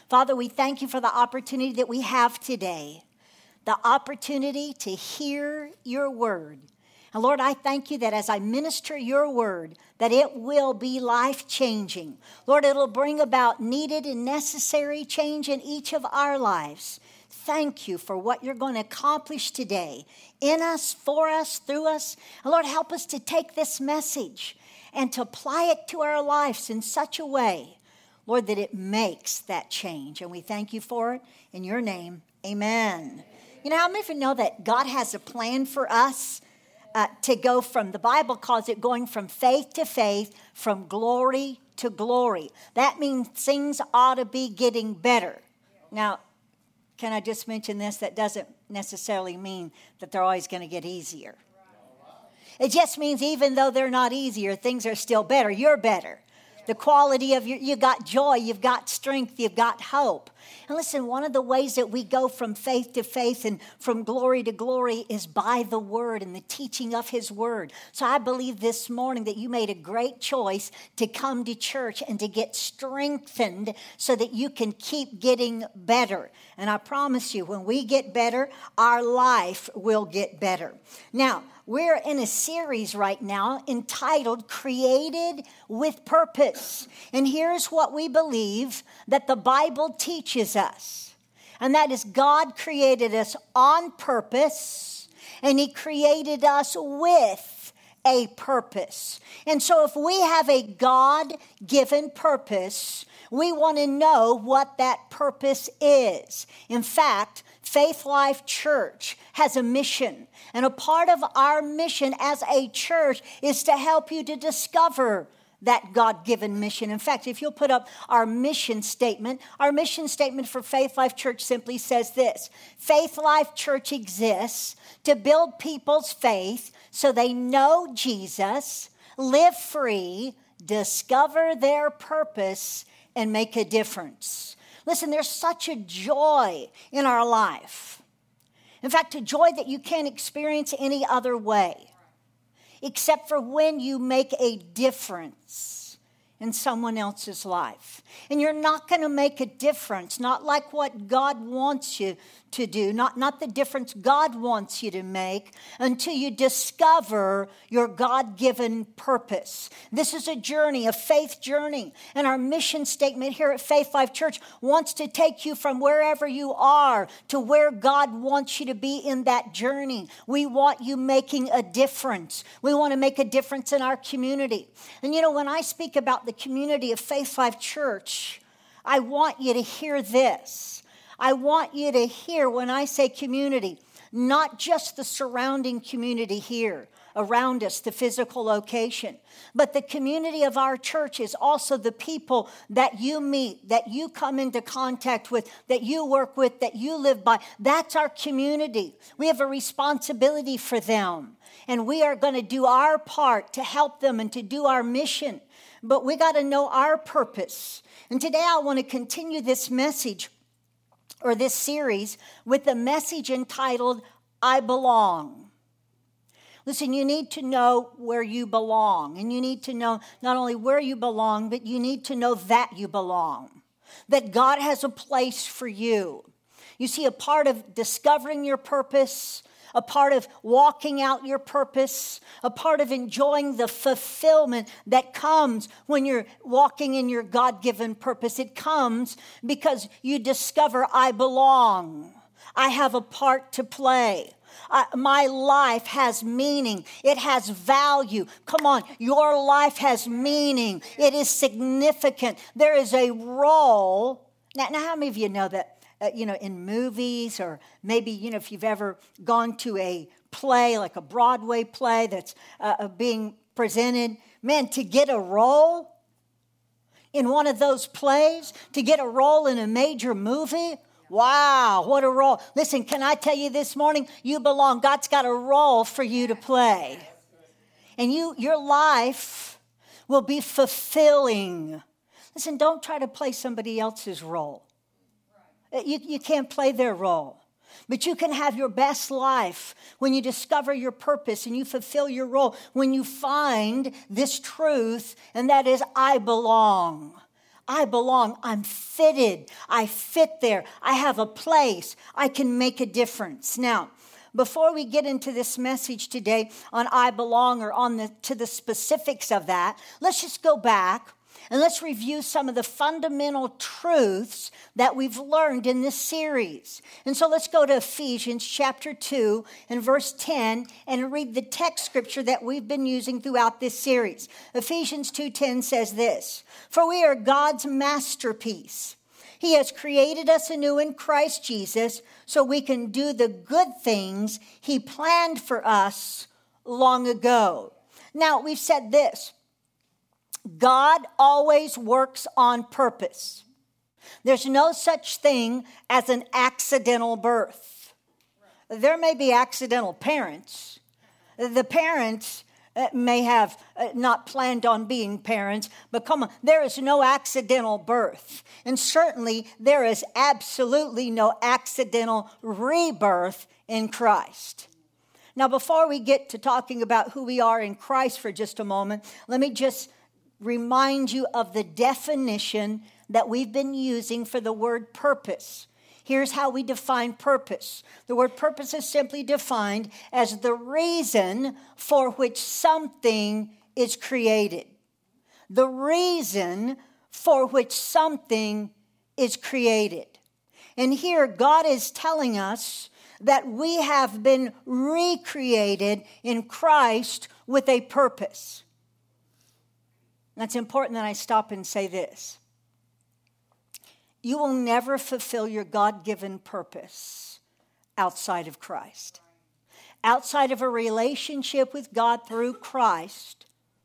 Father, we thank you for the opportunity that we have today, the opportunity to hear your word. And Lord, I thank you that as I minister your word, that it will be life-changing. Lord, it'll bring about needed and necessary change in each of our lives. Thank you for what you're going to accomplish today in us, for us, through us. And Lord, help us to take this message and to apply it to our lives in such a way, Lord, that it makes that change. And we thank you for it. In your name, amen. You know, how many of you know that God has a plan for us to go from, the Bible calls it going from faith to faith, from glory to glory. That means things ought to be getting better. Now, can I just mention this? That doesn't necessarily mean that they're always going to get easier. It just means even though they're not easier, things are still better. You're better. The quality of you've got joy, you've got strength, you've got hope. And listen, one of the ways that we go from faith to faith and from glory to glory is by the word and the teaching of his word. So I believe this morning that you made a great choice to come to church and to get strengthened so that you can keep getting better. And I promise you, when we get better, our life will get better. Now, we're in a series right now entitled Created with Purpose. And here's what we believe that the Bible teaches us. And that is God created us on purpose, and he created us with a purpose. And so if we have a God-given purpose, we want to know what that purpose is. In fact, Faith Life Church has a mission. And a part of our mission as a church is to help you to discover that God-given mission. In fact, if you'll put up our mission statement for Faith Life Church simply says this: Faith Life Church exists to build people's faith so they know Jesus, live free, discover their purpose, and make a difference. Listen, there's such a joy in our life. In fact, a joy that you can't experience any other way, except for when you make a difference in someone else's life. And you're not going to make a difference, not like what God wants you to do, not the difference God wants you to make, until you discover your God-given purpose. This is a journey, a faith journey. And our mission statement here at Faith Life Church wants to take you from wherever you are to where God wants you to be in that journey. We want you making a difference. We want to make a difference in our community. And you know, when I speak about the community of Faith Life Church, I want you to hear this. I want you to hear when I say community, not just the surrounding community here around us, the physical location, but the community of our church is also the people that you meet, that you come into contact with, that you work with, that you live by. That's our community. We have a responsibility for them, and we are going to do our part to help them and to do our mission. But we got to know our purpose. And today I want to continue this message or this series with the message entitled, I Belong. Listen, you need to know where you belong. And you need to know not only where you belong, but you need to know that you belong. That God has a place for you. You see, a part of discovering your purpose, a part of walking out your purpose, a part of enjoying the fulfillment that comes when you're walking in your God-given purpose. It comes because you discover, I belong. I have a part to play. My life has meaning. It has value. Come on, your life has meaning. It is significant. There is a role. Now how many of you know that? In movies, or maybe, if you've ever gone to a play, like a Broadway play that's being presented, man, to get a role in one of those plays, to get a role in a major movie, wow, what a role. Listen, can I tell you this morning, you belong. God's got a role for you to play. And your life will be fulfilling. Listen, don't try to play somebody else's role. You can't play their role. But you can have your best life when you discover your purpose and you fulfill your role, when you find this truth, and that is, I belong. I belong. I'm fitted. I fit there. I have a place. I can make a difference. Now, before we get into this message today on I belong or to the specifics of that, let's just go back and let's review some of the fundamental truths that we've learned in this series. And so let's go to Ephesians chapter 2 and verse 10 and read the text scripture that we've been using throughout this series. Ephesians 2:10 says this, "For we are God's masterpiece. He has created us anew in Christ Jesus so we can do the good things He planned for us long ago." Now, we've said this. God always works on purpose. There's no such thing as an accidental birth. There may be accidental parents. The parents may have not planned on being parents, but come on, there is no accidental birth. And certainly there is absolutely no accidental rebirth in Christ. Now, before we get to talking about who we are in Christ for just a moment, let me just remind you of the definition that we've been using for the word purpose. Here's how we define purpose. The word purpose is simply defined as the reason for which something is created. The reason for which something is created. And here God is telling us that we have been recreated in Christ with a purpose. That's important that I stop and say this. You will never fulfill your God-given purpose outside of Christ. Outside of a relationship with God through Christ,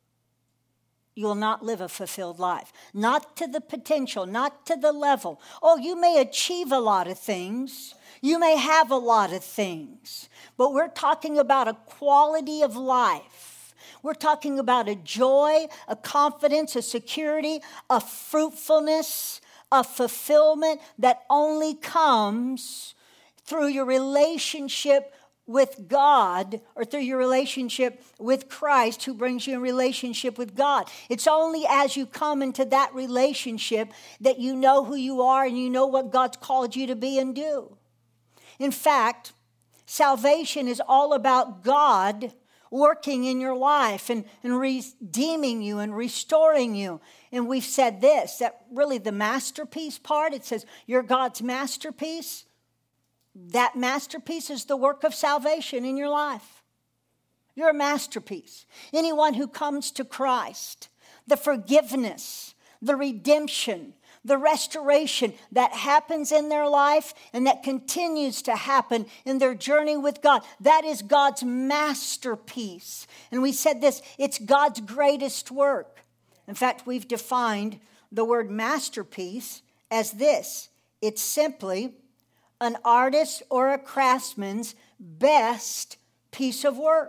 you will not live a fulfilled life. Not to the potential, not to the level. Oh, you may achieve a lot of things. You may have a lot of things. But we're talking about a quality of life. We're talking about a joy, a confidence, a security, a fruitfulness, a fulfillment that only comes through your relationship with God or through your relationship with Christ who brings you in relationship with God. It's only as you come into that relationship that you know who you are and you know what God's called you to be and do. In fact, salvation is all about God working in your life and redeeming you and restoring you. And we've said this, that really the masterpiece part, it says you're God's masterpiece. That masterpiece is the work of salvation in your life. You're a masterpiece. Anyone who comes to Christ, the forgiveness, the redemption, the restoration that happens in their life and that continues to happen in their journey with God. That is God's masterpiece. And we said this, it's God's greatest work. In fact, we've defined the word masterpiece as this. It's simply an artist or a craftsman's best piece of work.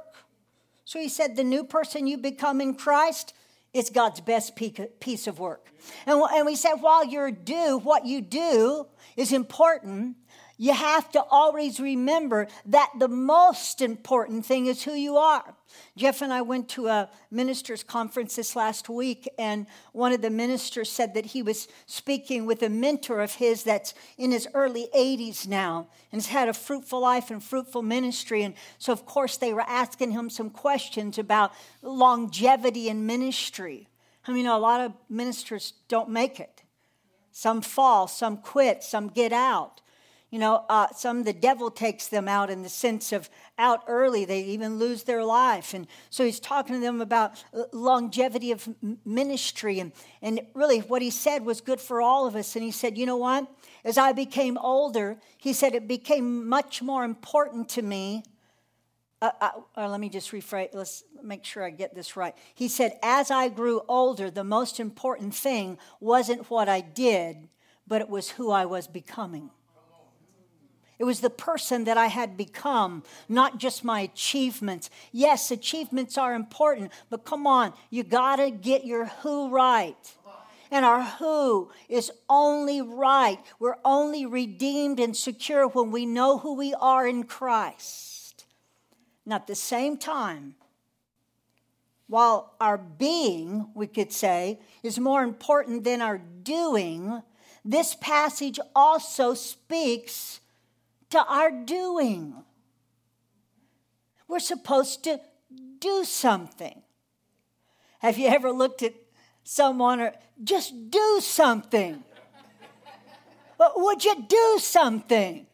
So he said the new person you become in Christ, it's God's best piece of work. And we said while what you do is important, you have to always remember that the most important thing is who you are. Jeff and I went to a ministers' conference this last week, and one of the ministers said that he was speaking with a mentor of his that's in his early 80s now and has had a fruitful life and fruitful ministry. And so, of course, they were asking him some questions about longevity in ministry. I mean, a lot of ministers don't make it. Some fall, some quit, some get out. Some the devil takes them out in the sense of out early. They even lose their life. And so he's talking to them about longevity of ministry. And really what he said was good for all of us. And he said, you know what? As I became older, he said it became much more important to me. Let me just rephrase. Let's make sure I get this right. He said, as I grew older, the most important thing wasn't what I did, but it was who I was becoming. It was the person that I had become, not just my achievements. Yes, achievements are important, but come on, you got to get your who right. And our who is only right. We're only redeemed and secure when we know who we are in Christ. And at the same time, while our being, we could say, is more important than our doing, this passage also speaks to our doing. We're supposed to do something. Have you ever looked at someone or just do something? But would you do something?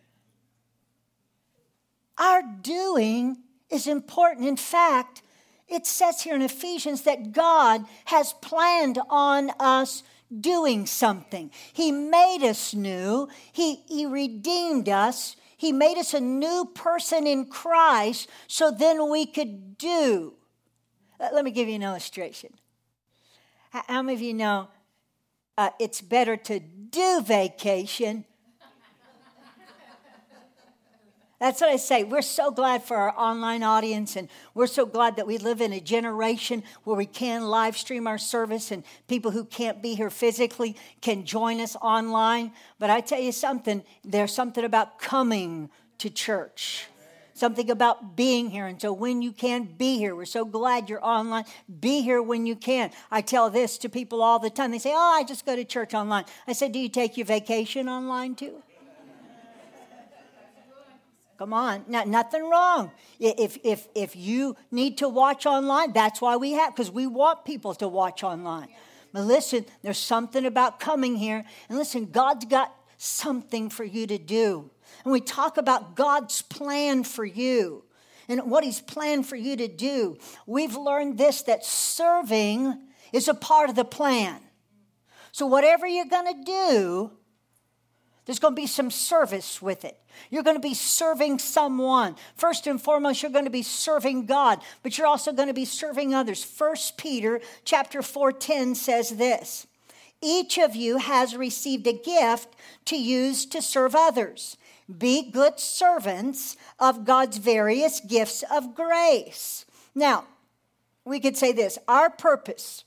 Our doing is important. In fact, it says here in Ephesians that God has planned on us doing something. He made us new. He redeemed us. He made us a new person in Christ so then we could do. Let me give you an illustration. How many of you know it's better to do vacation? That's what I say. We're so glad for our online audience, and we're so glad that we live in a generation where we can live stream our service and people who can't be here physically can join us online. But I tell you something, there's something about coming to church. Something about being here. And so when you can, be here. We're so glad you're online. Be here when you can. I tell this to people all the time. They say, I just go to church online. I said, do you take your vacation online too? Come on. Now, nothing wrong. If you need to watch online, that's why we have, because we want people to watch online. But listen, there's something about coming here. And listen, God's got something for you to do. And we talk about God's plan for you and what He's planned for you to do. We've learned this, that serving is a part of the plan. So whatever you're going to do, there's going to be some service with it. You're going to be serving someone. First and foremost, you're going to be serving God, but you're also going to be serving others. 1 Peter chapter 4:10 says this, each of you has received a gift to use to serve others. Be good servants of God's various gifts of grace. Now, we could say this, our purpose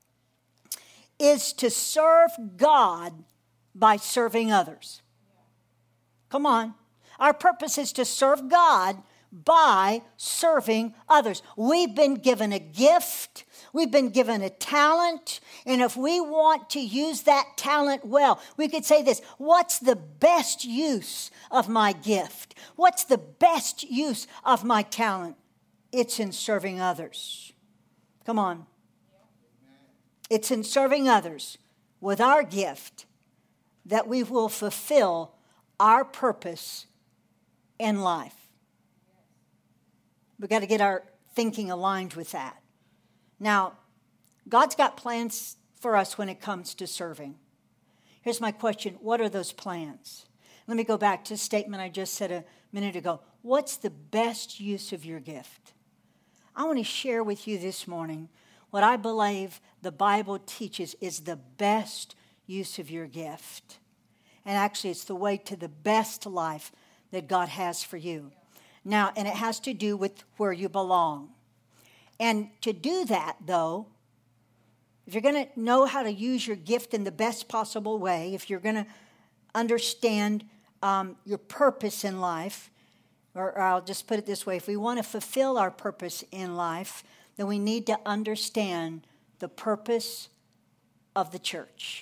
is to serve God by serving others. Come on. Our purpose is to serve God by serving others. We've been given a gift. We've been given a talent. And if we want to use that talent well, we could say this, what's the best use of my gift? What's the best use of my talent? It's in serving others. Come on. It's in serving others with our gift that we will fulfill our purpose in life. We've got to get our thinking aligned with that. Now, God's got plans for us when it comes to serving. Here's my question. What are those plans? Let me go back to the statement I just said a minute ago. What's the best use of your gift? I want to share with you this morning what I believe the Bible teaches is the best use of your gift. And actually, it's the way to the best life that God has for you. Now, and it has to do with where you belong. And to do that, though, if you're going to know how to use your gift in the best possible way, if you're going to understand your purpose in life, or I'll just put it this way, if we want to fulfill our purpose in life, then we need to understand the purpose of the church.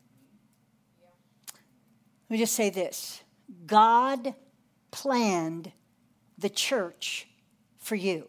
Let me just say this. God planned the church for you.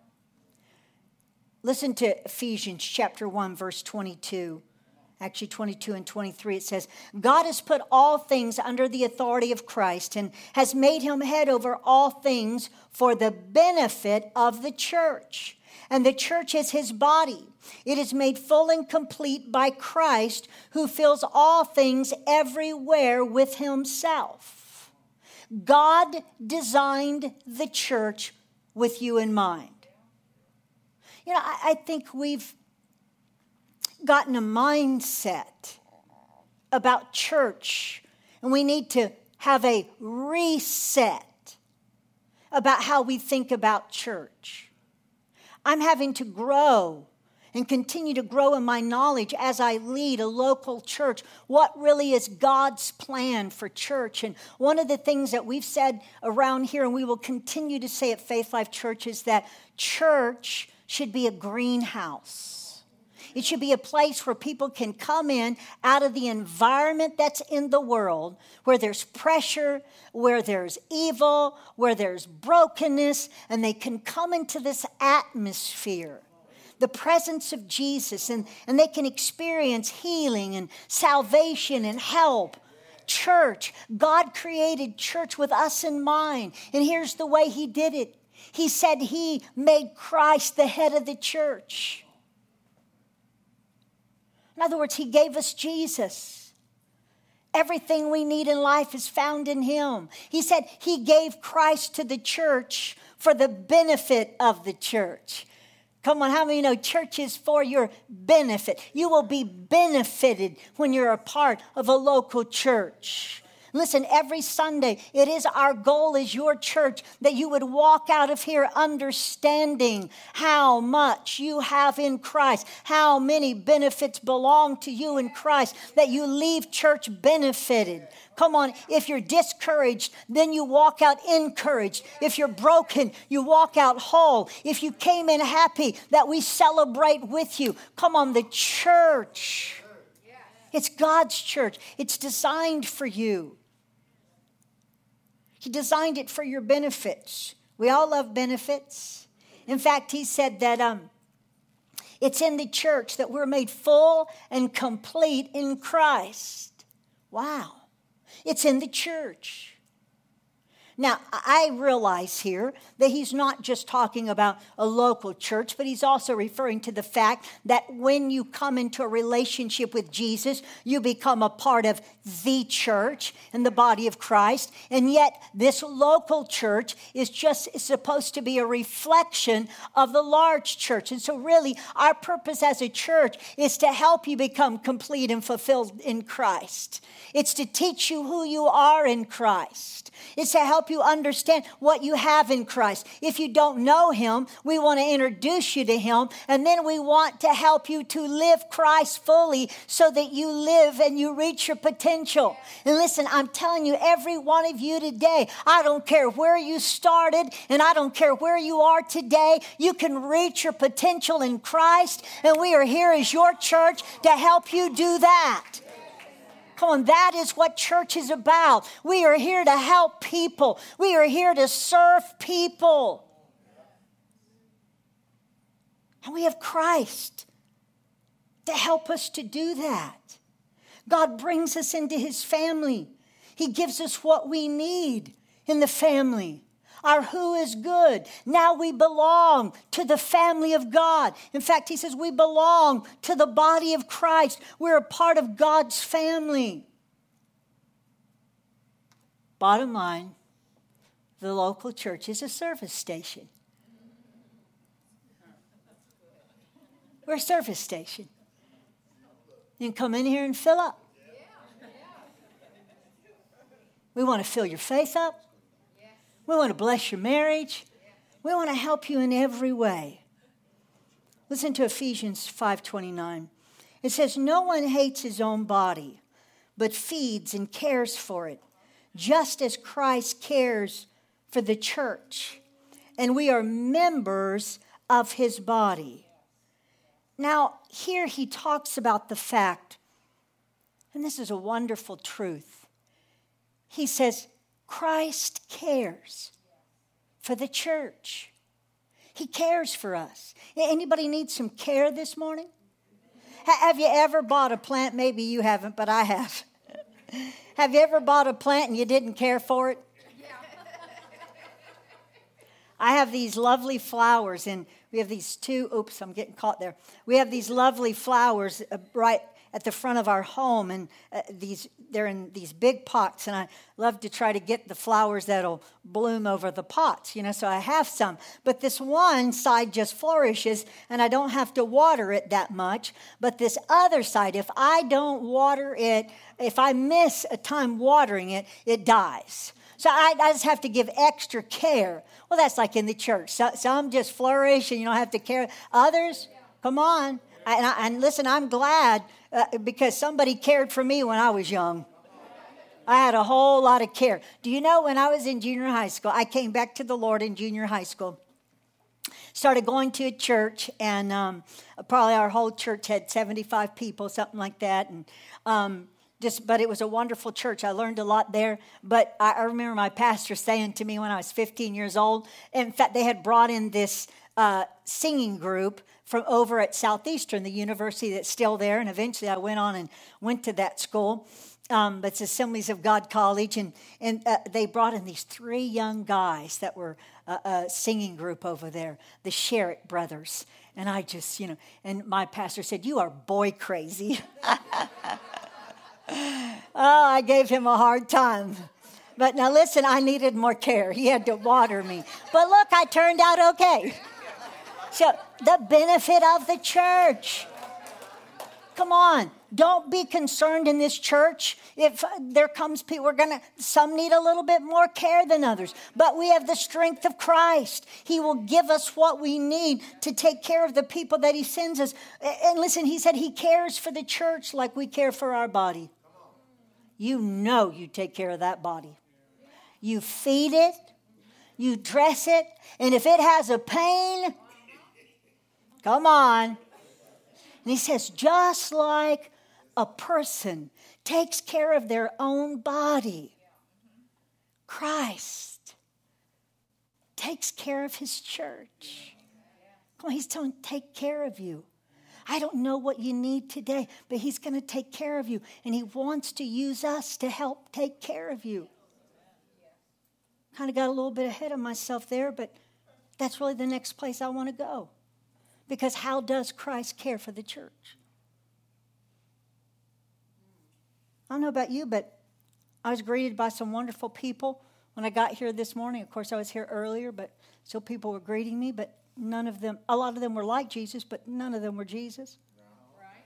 Listen to Ephesians chapter 1, verse 22. Actually, 22 and 23, it says, God has put all things under the authority of Christ and has made him head over all things for the benefit of the church. And the church is his body. It is made full and complete by Christ, who fills all things everywhere with himself. God designed the church with you in mind. You know, I think we've gotten a mindset about church, and we need to have a reset about how we think about church. I'm having to grow and continue to grow in my knowledge as I lead a local church. What really is God's plan for church? And one of the things that we've said around here, and we will continue to say at Faith Life Church, is that church should be a greenhouse. It should be a place where people can come in out of the environment that's in the world, where there's pressure, where there's evil, where there's brokenness, and they can come into this atmosphere, the presence of Jesus, and they can experience healing and salvation and help. Church, God created church with us in mind, and here's the way he did it. He said he made Christ the head of the church. In other words, he gave us Jesus. Everything we need in life is found in him. He said he gave Christ to the church for the benefit of the church. Come on, how many know church is for your benefit? You will be benefited when you're a part of a local church. Listen, every Sunday, it is our goal as your church that you would walk out of here understanding how much you have in Christ, how many benefits belong to you in Christ, that you leave church benefited. Come on, if you're discouraged, then you walk out encouraged. If you're broken, you walk out whole. If you came in happy, that we celebrate with you. Come on, the church. It's God's church. It's designed for you. He designed it for your benefits. We all love benefits. In fact, he said that it's in the church that we're made full and complete in Christ. Wow. It's in the church. Now, I realize here that he's not just talking about a local church, but he's also referring to the fact that when you come into a relationship with Jesus, you become a part of the church and the body of Christ. And yet, this local church is supposed to be a reflection of the large church. And so really, our purpose as a church is to help you become complete and fulfilled in Christ. It's to teach you who you are in Christ. It's to help you understand what you have in Christ. If you don't know him, we want to introduce you to him, and then we want to help you to live Christ fully so that you live and you reach your potential. And listen, I'm telling you, every one of you today, I don't care where you started and I don't care where you are today, you can reach your potential in Christ, and we are here as your church to help you do that. Come on, that is what church is about. We are here to help people. We are here to serve people. And we have Christ to help us to do that. God brings us into his family. He gives us what we need in the family. Our who is good. Now we belong to the family of God. In fact, he says we belong to the body of Christ. We're a part of God's family. Bottom line, the local church is a service station. We're a service station. You can come in here and fill up. We want to fill your faith up. We want to bless your marriage. We want to help you in every way. Listen to Ephesians 5:29. It says, no one hates his own body, but feeds and cares for it, just as Christ cares for the church. And we are members of his body. Now, here he talks about the fact, and this is a wonderful truth. He says, Christ cares for the church. He cares for us. Anybody need some care this morning? Have you ever bought a plant? Maybe you haven't, but I have. Have you ever bought a plant and you didn't care for it? I have these lovely flowers, and we have these oops, I'm getting caught there. We have these lovely flowers right at the front of our home, and they're in these big pots, and I love to try to get the flowers that'll bloom over the pots, so I have some. But this one side just flourishes, and I don't have to water it that much. But this other side, if I don't water it, if I miss a time watering it, it dies. So I just have to give extra care. Well, that's like in the church. Some just flourish, and you don't have to care. Others, come on. And listen, I'm glad because somebody cared for me when I was young. I had a whole lot of care. Do you know when I was in junior high school, I came back to the Lord in junior high school. started going to a church, and probably our whole church had 75 people, something like that. And but it was a wonderful church. I learned a lot there. But I remember my pastor saying to me when I was 15 years old, in fact, they had brought in this singing group from over at Southeastern, the university that's still there. And eventually I went to that school. But it's Assemblies of God College. And they brought in these 3 young guys that were a singing group over there, the Sherritt brothers. And I just, and my pastor said, "You are boy crazy." Oh, I gave him a hard time. But now listen, I needed more care. He had to water me. But look, I turned out okay. So the benefit of the church. Come on. Don't be concerned in this church. If there comes people, some need a little bit more care than others. But we have the strength of Christ. He will give us what we need to take care of the people that he sends us. And listen, he said he cares for the church like we care for our body. You take care of that body. You feed it, you dress it, and if it has a pain, come on. And he says, just like a person takes care of their own body, Christ takes care of his church. Come on, he's telling, take care of you. I don't know what you need today, but he's going to take care of you. And he wants to use us to help take care of you. Kind of got a little bit ahead of myself there, but that's really the next place I want to go. Because how does Christ care for the church? I don't know about you, but I was greeted by some wonderful people when I got here this morning. Of course, I was here earlier, but still people were greeting me, but a lot of them were like Jesus, but none of them were Jesus. Right.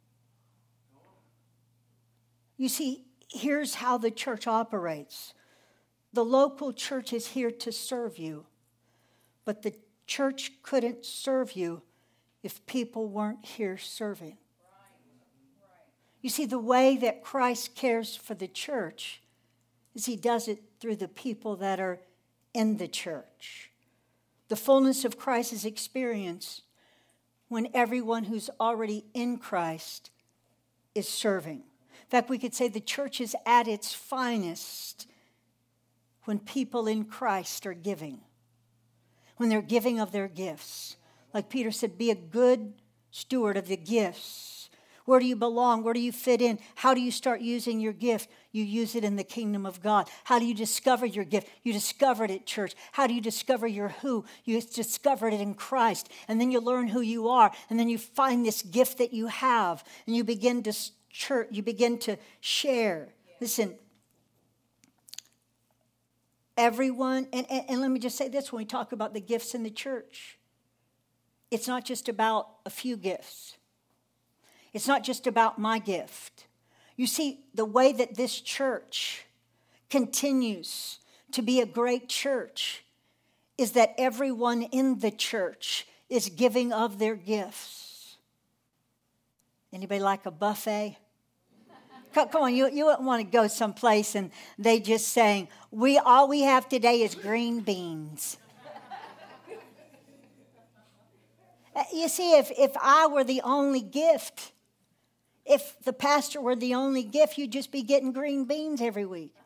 You see, here's how the church operates. The local church is here to serve you, but the church couldn't serve you if people weren't here serving. You see, the way that Christ cares for the church is he does it through the people that are in the church. The fullness of Christ is experienced when everyone who's already in Christ is serving. In fact, we could say the church is at its finest when people in Christ are giving, when they're giving of their gifts. Like Peter said, be a good steward of the gifts. Where do you belong? Where do you fit in? How do you start using your gift? You use it in the kingdom of God. How do you discover your gift? You discover it at church. How do you discover your who? You discover it in Christ. And then you learn who you are. And then you find this gift that you have. And you begin to share. Listen, everyone, and let me just say this when we talk about the gifts in the church. It's not just about a few gifts. It's not just about my gift. You see, the way that this church continues to be a great church is that everyone in the church is giving of their gifts. Anybody like a buffet? Come on, you wouldn't want to go someplace and they just saying, all we have today is green beans. You see, if I were the only gift, if the pastor were the only gift, you'd just be getting green beans every week.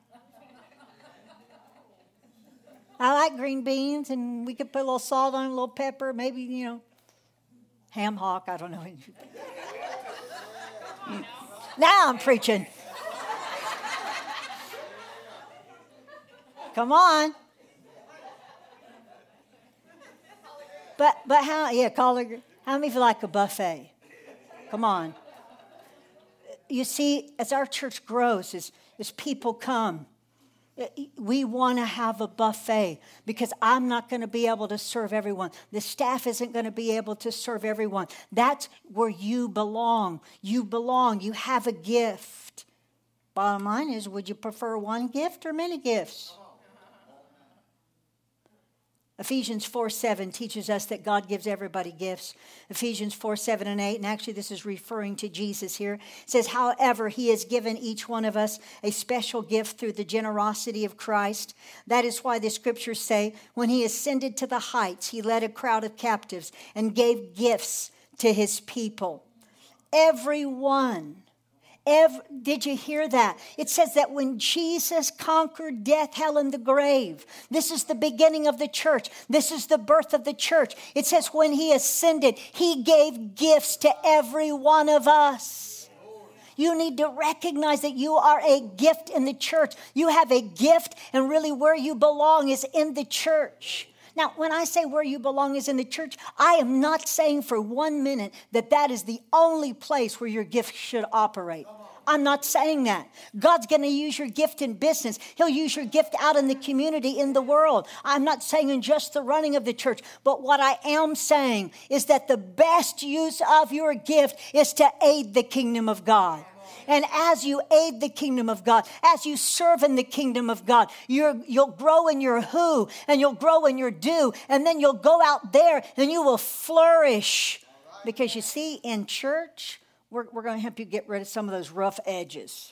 I like green beans, and we could put a little salt on it, a little pepper, maybe, ham hock, I don't know. Now I'm preaching. Come on. But collard. How many of you like a buffet? Come on. You see, as our church grows, as people come, we want to have a buffet because I'm not going to be able to serve everyone. The staff isn't going to be able to serve everyone. That's where you belong. You belong. You have a gift. Bottom line is, would you prefer one gift or many gifts? Ephesians 4:7 teaches us that God gives everybody gifts. Ephesians 4:7-8, and actually this is referring to Jesus here. It says, however, he has given each one of us a special gift through the generosity of Christ. That is why the scriptures say, when he ascended to the heights, he led a crowd of captives and gave gifts to his people. Everyone. Did you hear that? It says that when Jesus conquered death, hell, and the grave, this is the beginning of the church. This is the birth of the church. It says when he ascended, he gave gifts to every one of us. You need to recognize that you are a gift in the church. You have a gift, and really where you belong is in the church. Now, when I say where you belong is in the church, I am not saying for 1 minute that that is the only place where your gift should operate. I'm not saying that. God's going to use your gift in business. He'll use your gift out in the community, in the world. I'm not saying in just the running of the church. But what I am saying is that the best use of your gift is to aid the kingdom of God. And as you aid the kingdom of God, as you serve in the kingdom of God, you'll grow in your who, and you'll grow in your do, and then you'll go out there and you will flourish. Because you see, in church, we're going to help you get rid of some of those rough edges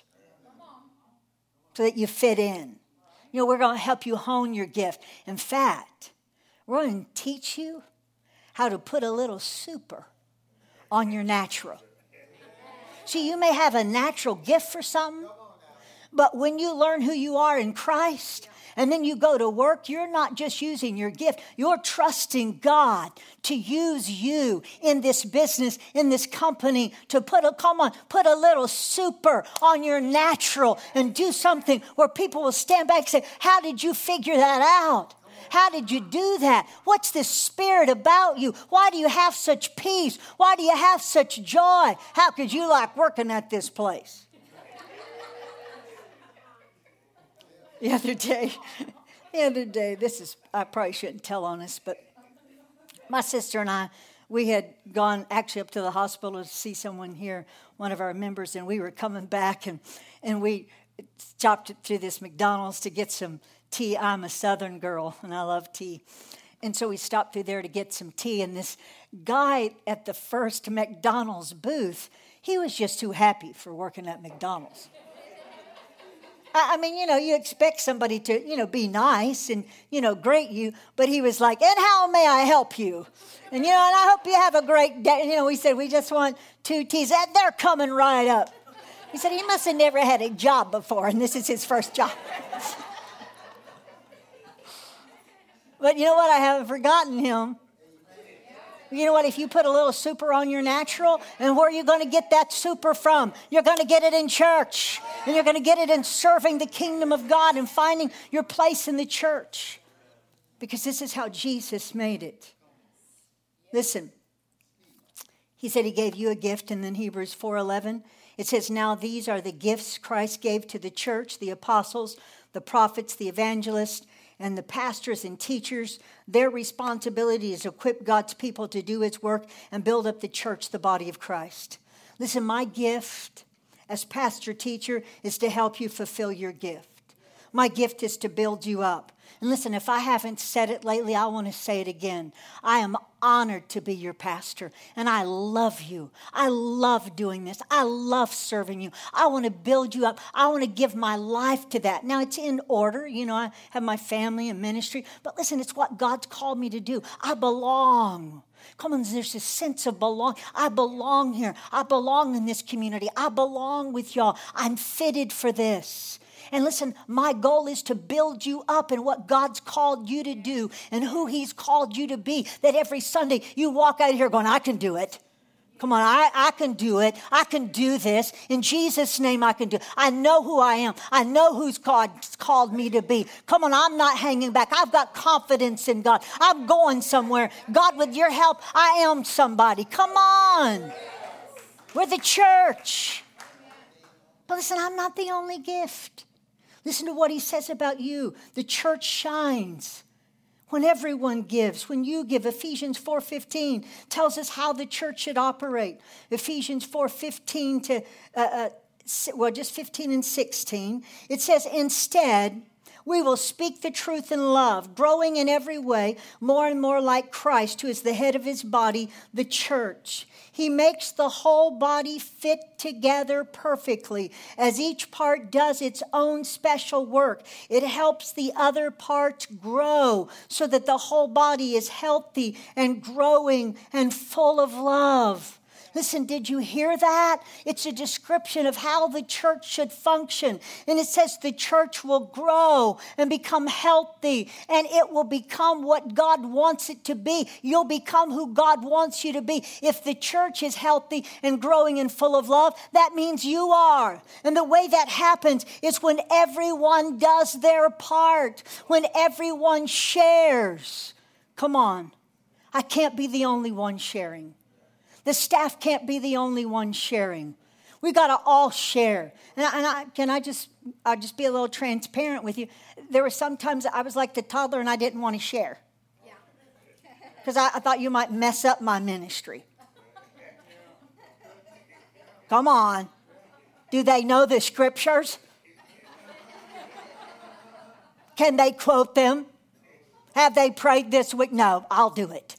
so that you fit in. You know, we're going to help you hone your gift. In fact, we're going to teach you how to put a little super on your natural. See, you may have a natural gift for something, but when you learn who you are in Christ, and then you go to work, you're not just using your gift. You're trusting God to use you in this business, in this company, to put a little super on your natural and do something where people will stand back and say, how did you figure that out? How did you do that? What's this spirit about you? Why do you have such peace? Why do you have such joy? How could you like working at this place? The other day, I probably shouldn't tell on this, but my sister and I, we had gone actually up to the hospital to see someone here, one of our members, and we were coming back, and we stopped through this McDonald's to get some tea. I'm a Southern girl, and I love tea. And so we stopped through there to get some tea, and this guy at the first McDonald's booth, he was just too happy for working at McDonald's. I mean, you expect somebody to, be nice and, greet you. But he was like, and how may I help you? And, and I hope you have a great day. We said, we just want 2 teas. And they're coming right up. He said, he must have never had a job before, and this is his first job. But you know what? I haven't forgotten him. You know what? If you put a little super on your natural, and where are you going to get that super from? You're going to get it in church. And you're going to get it in serving the kingdom of God and finding your place in the church. Because this is how Jesus made it. Listen. He said he gave you a gift, and then Hebrews 4:11. It says, now these are the gifts Christ gave to the church, the apostles, the prophets, the evangelists, and the pastors and teachers. Their responsibility is to equip God's people to do his work and build up the church, the body of Christ. Listen, my gift as pastor teacher is to help you fulfill your gift. My gift is to build you up. And listen, if I haven't said it lately, I want to say it again. I am honored to be your pastor, and I love you. I love doing this. I love serving you. I want to build you up. I want to give my life to that. Now, it's in order. I have my family and ministry. But listen, it's what God's called me to do. I belong. Come on, there's a sense of belong. I belong here. I belong in this community. I belong with y'all. I'm fitted for this. And listen, my goal is to build you up in what God's called you to do and who he's called you to be. That every Sunday you walk out of here going, I can do it. Come on, I can do it. I can do this. In Jesus' name, I can do it. I know who I am. I know who's called me to be. Come on, I'm not hanging back. I've got confidence in God. I'm going somewhere. God, with your help, I am somebody. Come on. We're the church. But listen, I'm not the only gift. Listen to what he says about you. The church shines when everyone gives, when you give. Ephesians 4:15 tells us how the church should operate. Ephesians 4:15 to, just 15 and 16. It says, instead, We will speak the truth in love, growing in every way more and more like Christ, who is the head of his body, the church. He makes the whole body fit together perfectly. As each part does its own special work, it helps the other parts grow so that the whole body is healthy and growing and full of love. Listen, did you hear that? It's a description of how the church should function. And it says the church will grow and become healthy, and it will become what God wants it to be. You'll become who God wants you to be. If the church is healthy and growing and full of love, that means you are. And the way that happens is when everyone does their part, when everyone shares. Come on. I can't be the only one sharing. The staff can't be the only one sharing. We got to all share. I'll just be a little transparent with you. There were some times I was like the toddler and I didn't want to share. Because I thought you might mess up my ministry. Come on. Do they know the scriptures? Can they quote them? Have they prayed this week? No, I'll do it.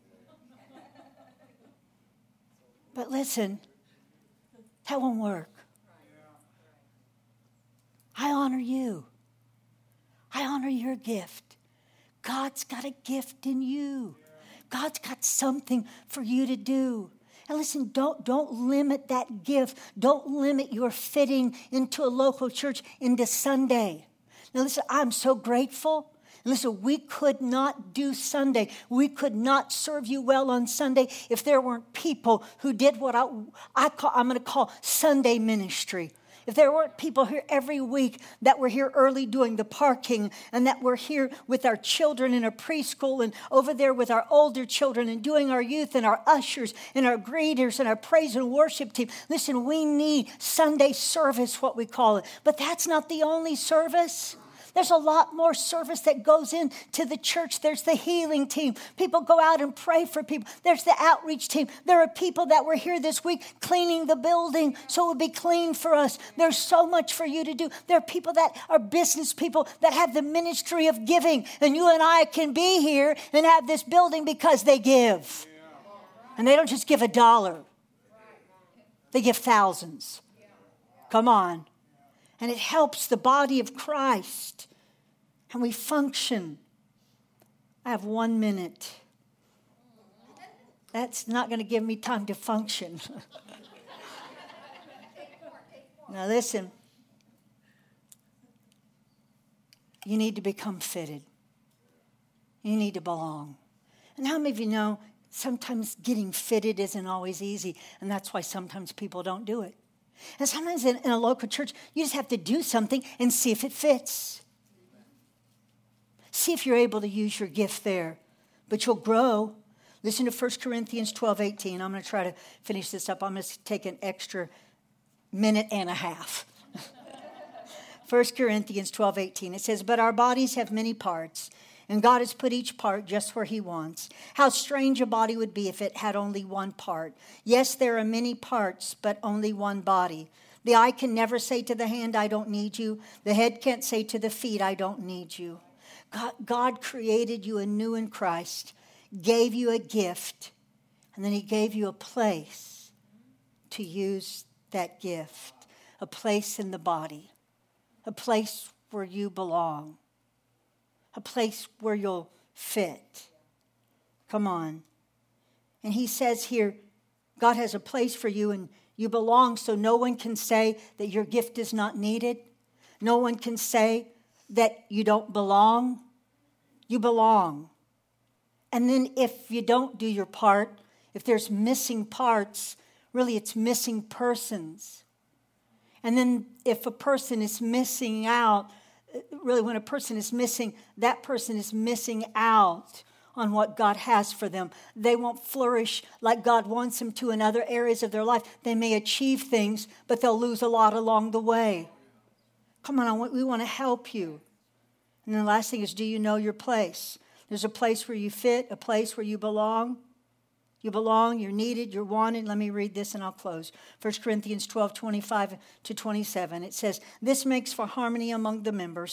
But listen, that won't work. I honor you. I honor your gift. God's got a gift in you. God's got something for you to do. And listen, don't limit that gift. Don't limit your fitting into a local church into Sunday. Now listen, I'm so grateful. Listen, we could not do Sunday. We could not serve you well on Sunday if there weren't people who did what I'm going to call Sunday ministry. If there weren't people here every week that were here early doing the parking, and that were here with our children in a preschool, and over there with our older children and doing our youth and our ushers and our greeters and our praise and worship team. Listen, we need Sunday service, what we call it. But that's not the only service. There's a lot more service that goes into the church. There's the healing team. People go out and pray for people. There's the outreach team. There are people that were here this week cleaning the building so it would be clean for us. There's so much for you to do. There are people that are business people that have the ministry of giving. And you and I can be here and have this building because they give. And they don't just give $1. They give thousands. Come on. And it helps the body of Christ. And we function. I have 1 minute. That's not going to give me time to function. Now listen. You need to become fitted. You need to belong. And how many of you know sometimes getting fitted isn't always easy, and that's why sometimes people don't do it. And sometimes in a local church, you just have to do something and see if it fits. See if you're able to use your gift there. But you'll grow. Listen to 1 Corinthians 12:18. I'm going to try to finish this up. I'm going to take an extra minute and a half. 1 Corinthians 12:18. It says, but our bodies have many parts, and God has put each part just where he wants. How strange a body would be if it had only one part. Yes, there are many parts, but only one body. The eye can never say to the hand, I don't need you. The head can't say to the feet, I don't need you. God created you anew in Christ, gave you a gift, and then he gave you a place to use that gift, a place in the body, a place where you belong. A place where you'll fit. Come on. And he says here, God has a place for you and you belong, so no one can say that your gift is not needed. No one can say that you don't belong. You belong. And then if you don't do your part, if there's missing parts, really it's missing persons. And then if a person is missing out, really, when a person is missing, that person is missing out on what God has for them. They won't flourish like God wants them to in other areas of their life. They may achieve things, but they'll lose a lot along the way. Come on, we want to help you. And then the last thing is, do you know your place? There's a place where you fit, a place where you belong. You belong, you're needed, you're wanted. Let me read this and I'll close. 1 Corinthians 12:25-27. It says, this makes for harmony among the members,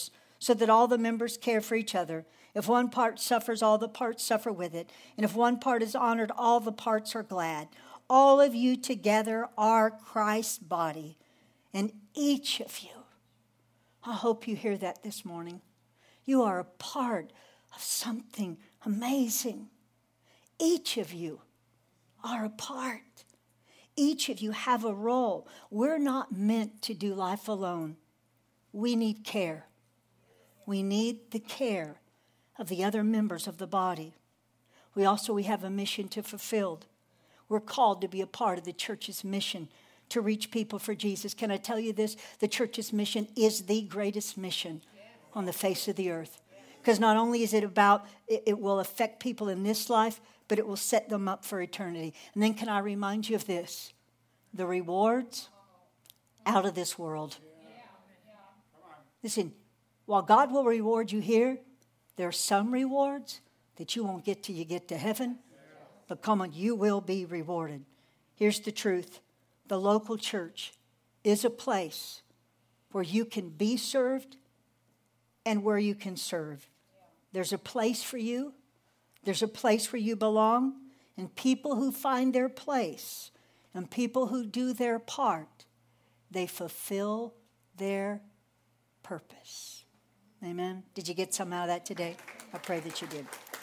so that all the members care for each other. If one part suffers, all the parts suffer with it. And if one part is honored, all the parts are glad. All of you together are Christ's body, and each of you, I hope you hear that this morning, you are a part of something amazing. Each of you are a part. Each of you have a role. We're not meant to do life alone. We need care. We need the care of the other members of the body. We have a mission to fulfill. We're called to be a part of the church's mission to reach people for Jesus. Can I tell you this? The church's mission is the greatest mission on the face of the earth. Because not only is it about, it will affect people in this life, but it will set them up for eternity. And then can I remind you of this? The rewards out of this world. Listen, while God will reward you here, there are some rewards that you won't get till you get to heaven. But come on, you will be rewarded. Here's the truth. The local church is a place where you can be served and where you can serve. There's a place for you. There's a place where you belong. And people who find their place and people who do their part, they fulfill their purpose. Amen. Did you get some out of that today? I pray that you did.